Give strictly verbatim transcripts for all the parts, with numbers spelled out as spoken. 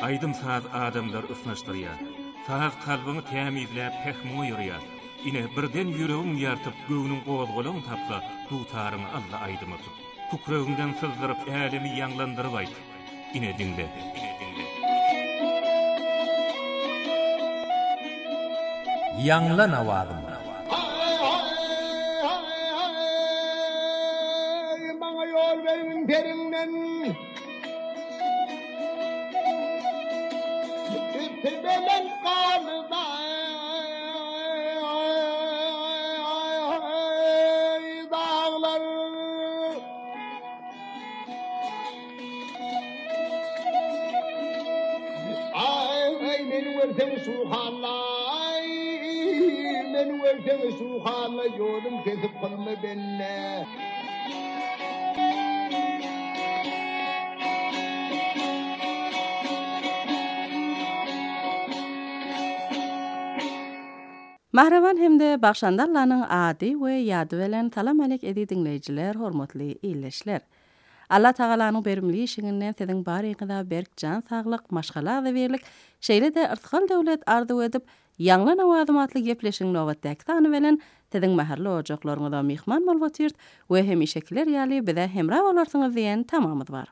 Aydym saat adamlar ısnaşdyrýar. Saat kalbyny tämizläp pehmo ýörýär. Ine birden ýüregiň ýartyp göwnüň gowazgalagyny tapsa, dutaryny alla aýdyma tut. Kukrögiňden sızdyryp älemi ýanglandyryp aýt. Ine dinle, ine dinle. Ýanglan awagym. Maňa ýol berin perinden. Tebelen qalda. Dağlar. Ay men wertem suhalay. Men wertem suhalay ýolum kesip qalma benne. Mahravan hemde Bakşandarlanyň ady we ýady bilen salam alek edi dinleýijiler, hormatly ýyleşler. Allah Tagalanyň berimli işiňinden siziň baryňyza berk jan saglyk, maşgala da berlik, şeýle de yrtkal döwlet arzu edip ýanglan awazym atly gepleşiň nowatdaky sany bilen siziň maharly ojaklaryňyza mihman bolup otyrt we hem işekiler ýaly bize hemra bolarsyňyz diýen tamamyz bar.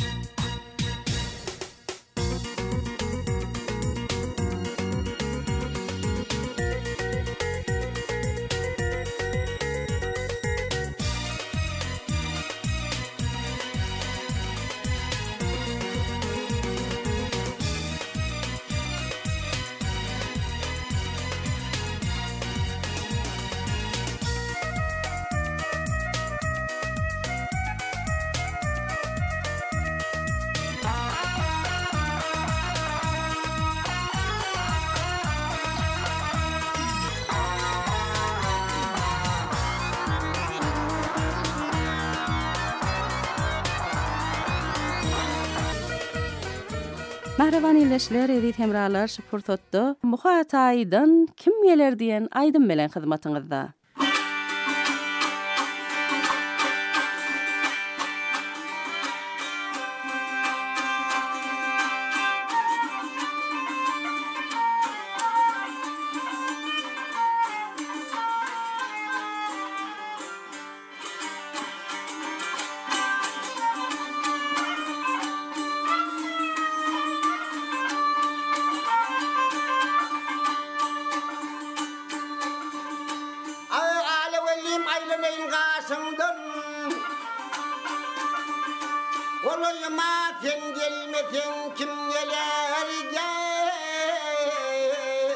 Mahravan ýyleşler edit hemralar şupurtotda muhataýdan kim geler diýen aýdym bilen hyzmatyňyzda. Olayma sen gelmesen kim geler gel.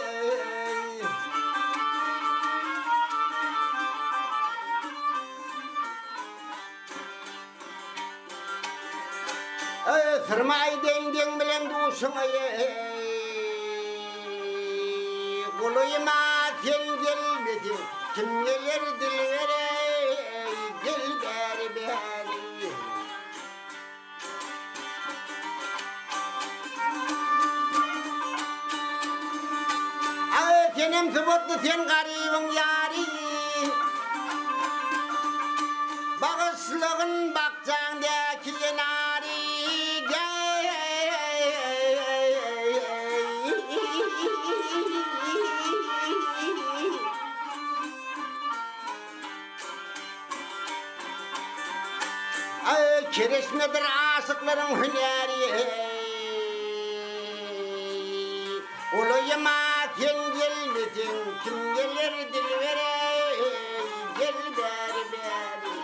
Ay sırmay dengden bilen duşuna olayma sen gelmesen kim geler dilvere gel beri beri. Senem sıbıtlı sen garibin yari. Bağışlığın bakcağındaki yenari. Ay keresmedir aşıkların hüneri. Olayma sen gelmesin kim gelir dilvere gel beri beri.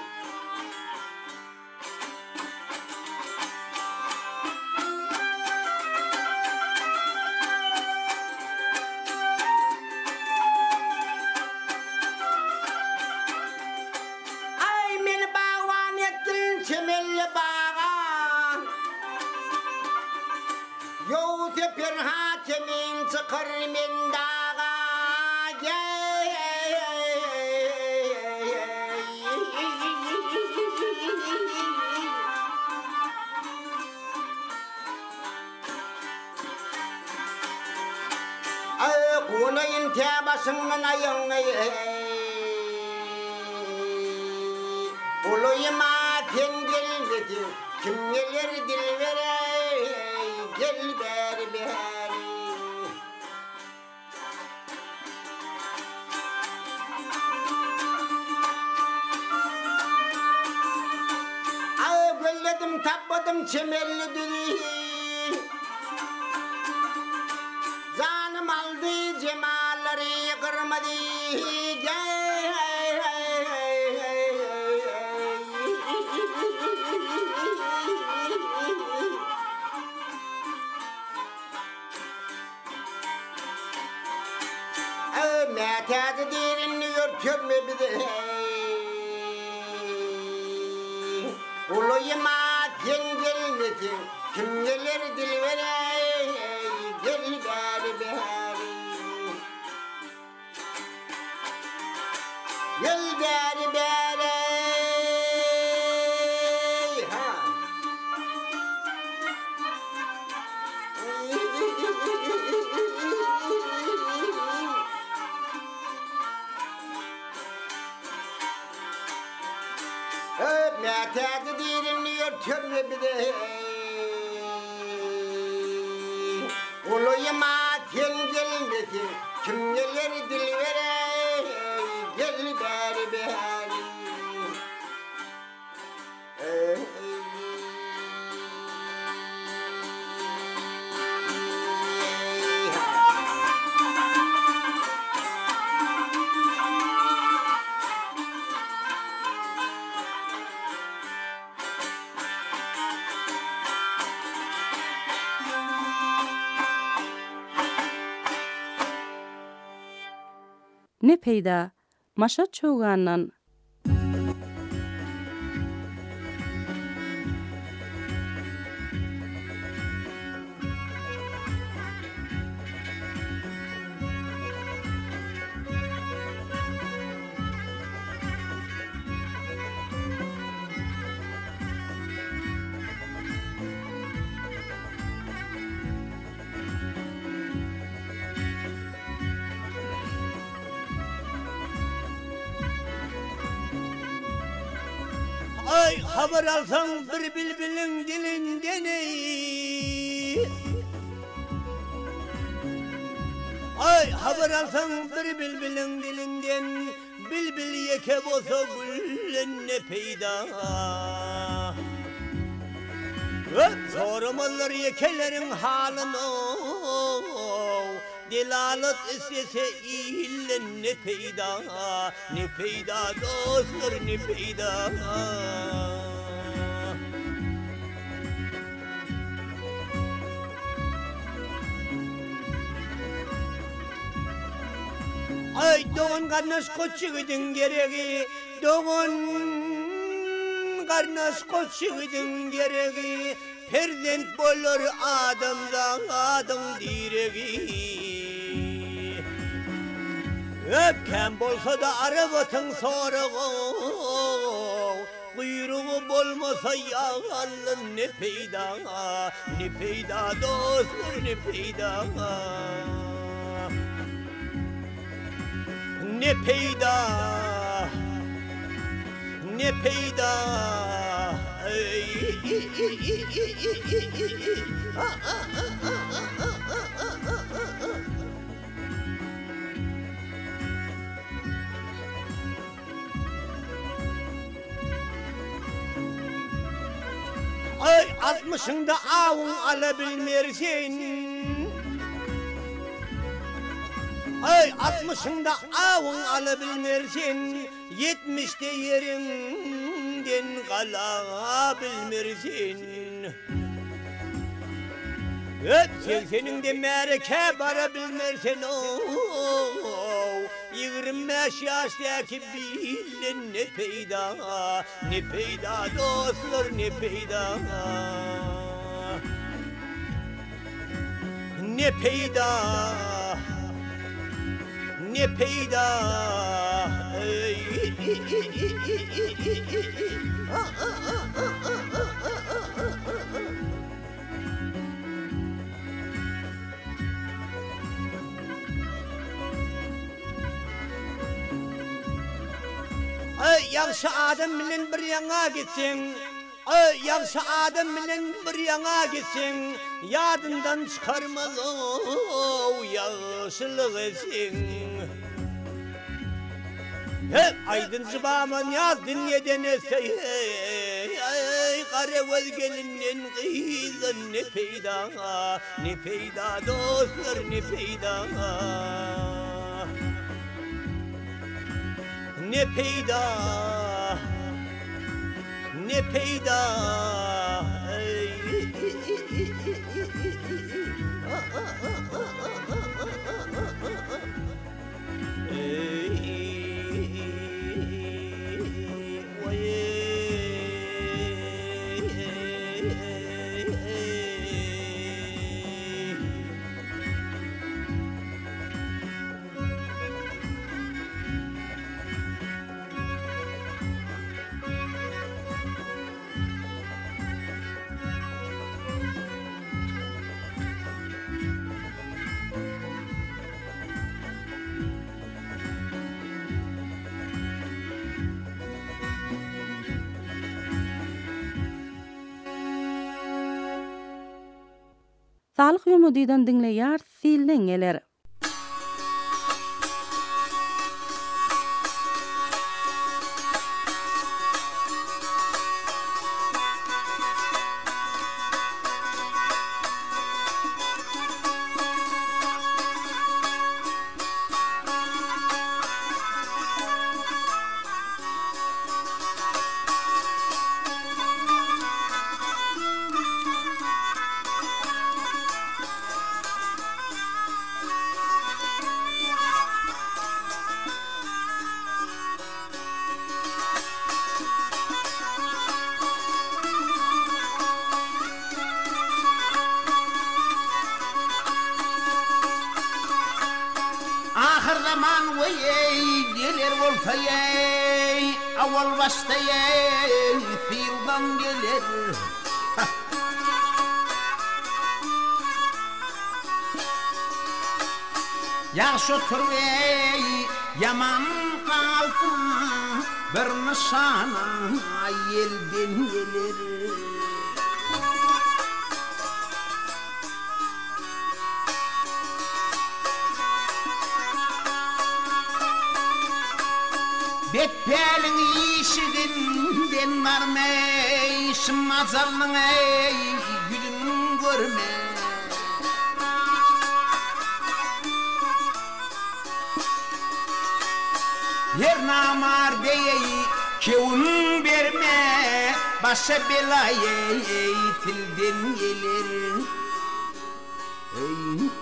Ay meni bağvan ettin çemelli bağa. Yoğu teper hakemin çıkar men dağa. Ay kunayın tebasının ayın Uluyma sen gelmedin kim gelir dilvere gel beri beri. Ay gölledim tapladım çemelli dili. Canım aldı cemalleri kırmadı. Mətəzi derini örtürme bir de. Uluyma gelmesin, kim gelir dil vere, gel beri beri. Gel beri beri. Ha. Mətəzi derini örtürme bir de. Uluyma gelmesin, kim gelir dil vere, gel beri beri. Ne peyda, maşa çoğandan Ay haber alsan bir bülbülün dilinden ey. Ay haber alsan bir bülbülün dilinden, bülbül yeke boza güllen ne peyda. Öp sormalar yekelerin halını, delalet istese illen ne peyda, ne peyda dostlar ne peyda. Ay doğun karnas koçuğudun gereği, doğun karnas koçuğudun gereği, perdent bolur adamdan adam direği. Öpken bolsa da arabatın soruğu, kuyruğu bolmasa yağalın ne peyda, ne peyda dostlar ne peyda. Ne peyda, ne peyda. Ay altmışında avun alabilmersin. Ay altmışında avun alabilmersin, yetmişte yerinden kalabilmersin. Öp sekseninde merke barabilmersin ooo. Yirmi beş yaştaki bilin ne peyda, ne peyda dostlar ne peyda. Ne peyda, ne peyda. Ay yaxşı adam bilen bir yana gitsin, Ay yaxşı adam bilen bir yana gitsin, yadından çıkarmalı yaşlılık etsin. Hep aydın zıbaman yaz dünyada ne say, ay karavel gelinden kıyıdan ne peyda, ne peyda dostlar ne peyda, ne peyda. Ne peyda Sağlık ýolundan dinleýär silden geler. Ahir zaman veyey gelir oltayey, avval baştayey fildan gelir. Yaxşı oturvey, yaman kalsın, bir nişana elden gelir. Betpelin işidinden varmey, şımazalın ey, gülün görme. Her namar deyey, kevun verme, başa belayey, tilden gelir. Ey.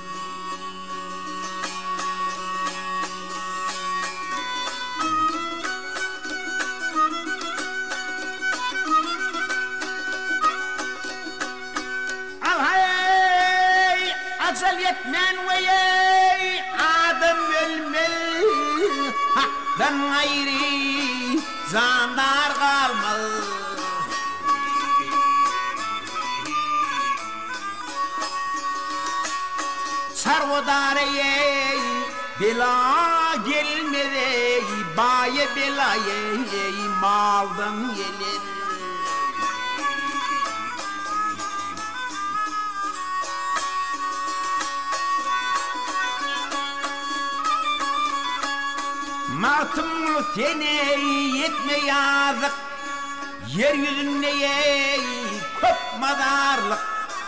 Acal yetmen veyey, adam ölmel, hakdan ayrı zandar kalmal. Sarvodar ey, bela gelmede, baye bela ey, maldan gelir. Martımlı seni yetme yazık, yeryüzünde ey, köp madarlık.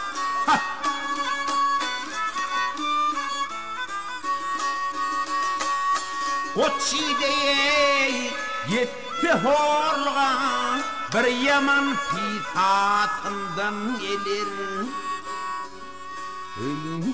Otçide ey, yetti horluğa, bir yaman pisatından gelir. Ey.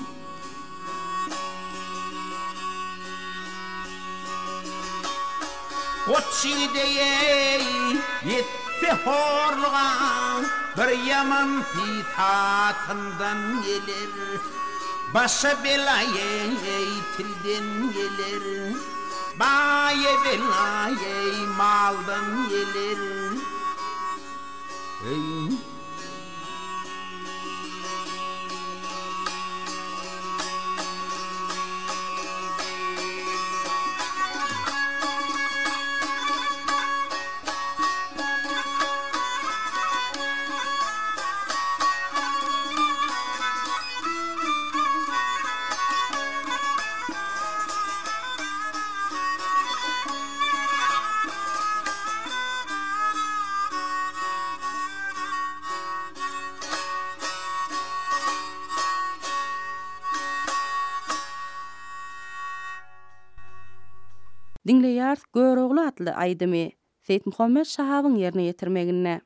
Otçideyey yetti horluğa, bir yaman pisatından gelir. Başa belayey tilden gelir. Baye belayey maldan gelir. Ey. Dinleýär Görogly atly aýdymy Seyit Muhammed Şahabyň ýerine ýetirmegine.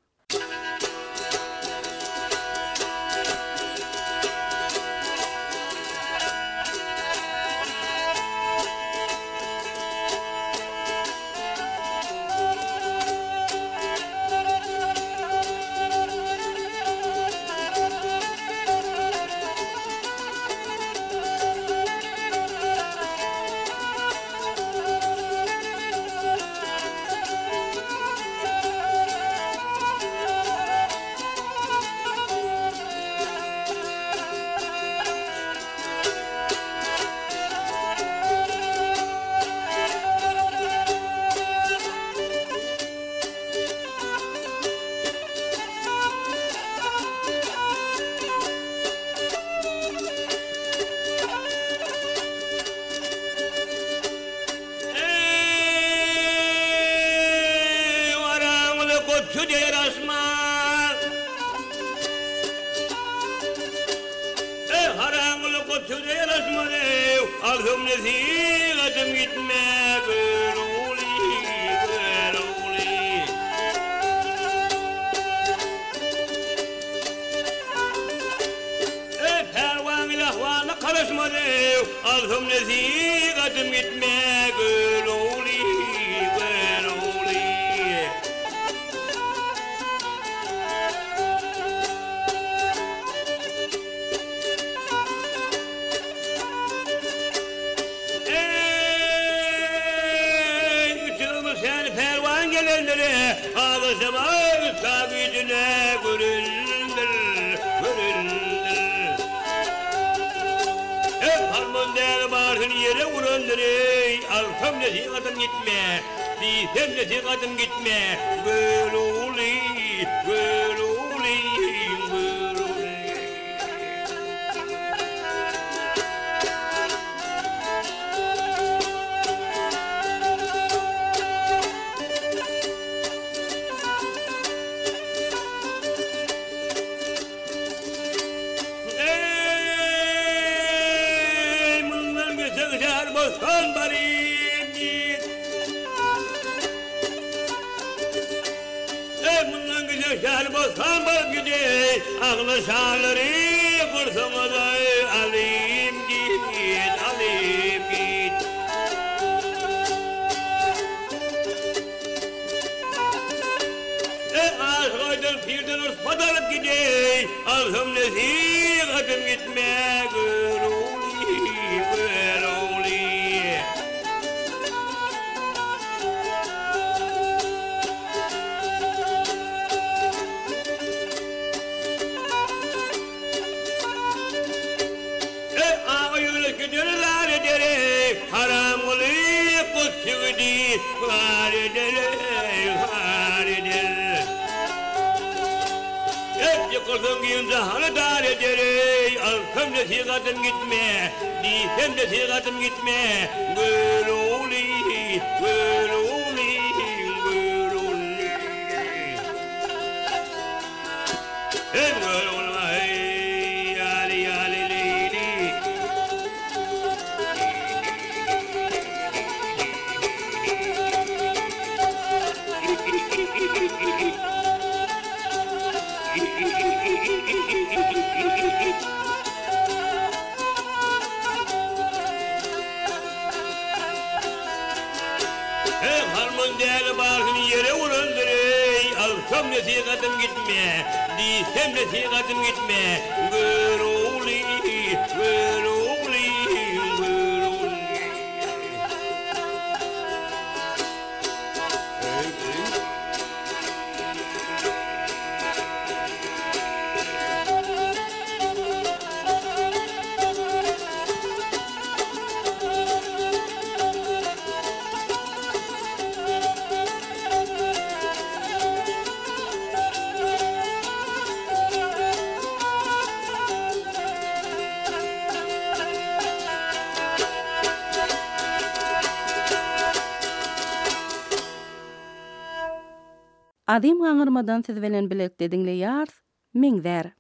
Adim gaňyrmadan siz bilen birlikde dinleýär, Miňzer.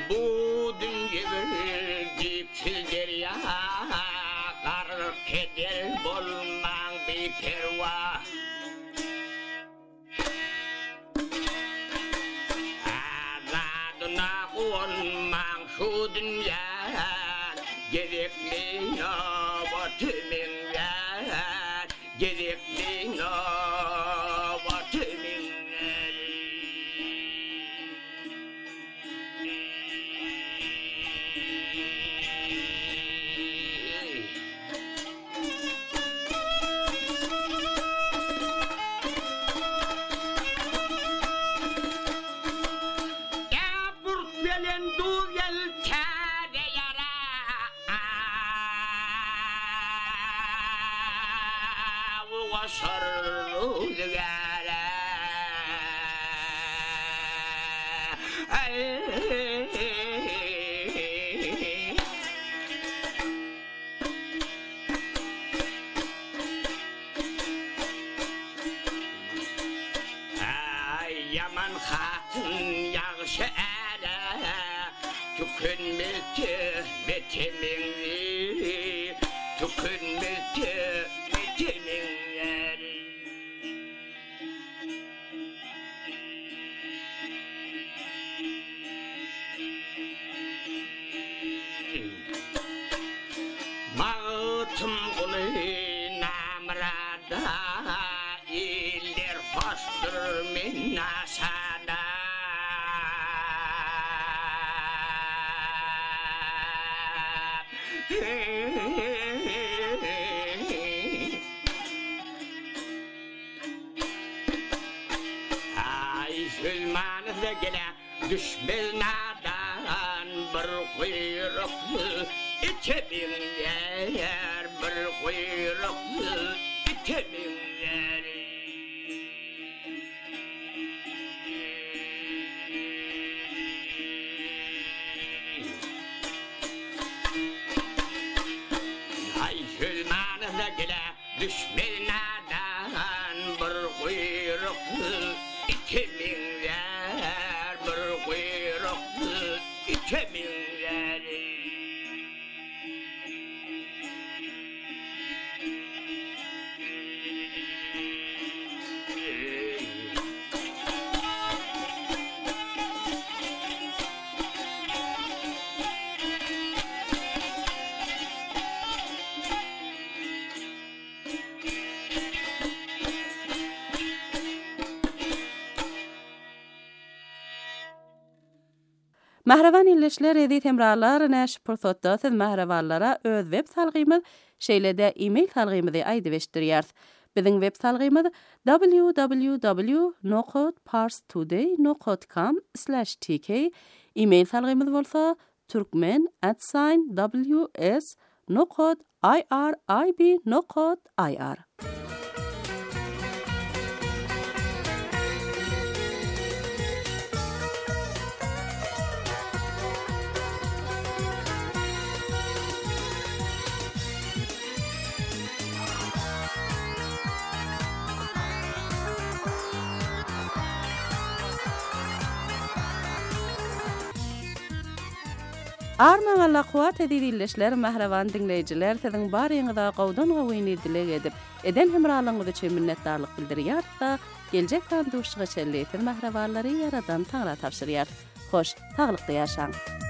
bu dünyayı dipsizler ya Qarır keder bolmaň beperwa Azadına olmaň şu dünya Gerekli nobatımın ya Gerekli nobatımın Yaman hatın yağışı ele Tükünmedi betiminli Tükünmedi betiminli Mağıtım kulu namrada İller hostur minnasada Ay sülmanızda gele düşmeznadan bir kuyruklu İçemin yer bir kuyruklu İçemin yer Ay sülmanızda gele düşmeznadan bir kuyruklu İçemin yer bir kuyruklu İçemin yer Mahravan illeşler edi temrarlar näş pursatda siz mahravanlara öz web salgymyz şeýlede e-mail salgymyzy aýdyp eşdirýär. Biziň web salgymyz w w w nokta parstoday nokta com slash t k. E-mail salgymyz bolsa turkmen at w s nokta i r i b nokta i r. Arman Allah kuwat edilişler mahravan dinleyijiler siziň baryňyza gowdan gowyny dilek edip eden hemralygyňyzy üçin minnetdarlyk bildirýär da geljek kan duşyga çelleýän mahrawanlary yaradan taňra tapşyrýar. Hoş, taglykda ýaşaň.